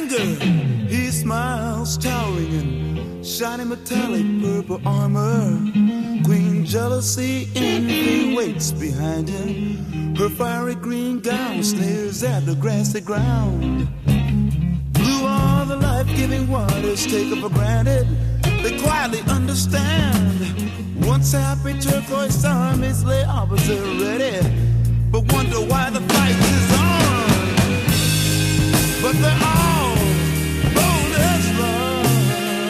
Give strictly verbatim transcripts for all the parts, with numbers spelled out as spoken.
anger, he smiles, towering in shiny metallic purple armor. Queen jealousy, envy waits behind him. Her fiery green gown sneers at the grassy ground. Blue are the life-giving waters taken for granted. They quietly understand. Once happy turquoise armies lay opposite ready, but wonder why the fight is on. But they're all bold as love.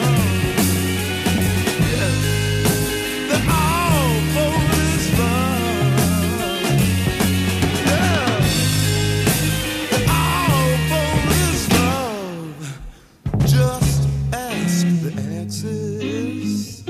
Yeah. They're all bold as love. Yeah. They're all bold as love. Just ask the Axis.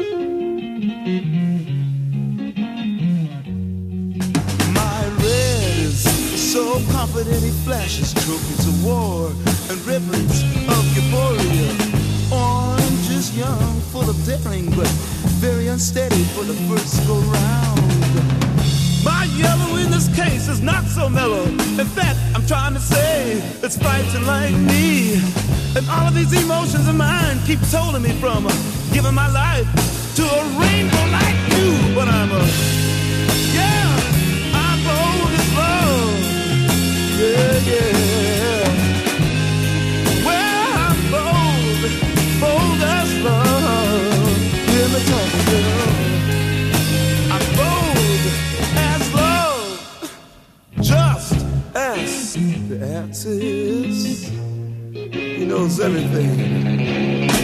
My red is so confident he flashes trophies of war and ribbons of euphoria. Orange is young, full of daring, but very unsteady for the first go round. My yellow in this case is not so mellow. In fact, I'm trying to say it's fighting like me. And all of these emotions of mine keep holding me from uh, giving my life to a rainbow like you. But I'm a, yeah, I'm bold as love. Yeah, yeah. Well, I'm bold, bold as love. Hear me talk, girl. I'm bold as love. Just ask the Axis. He knows everything.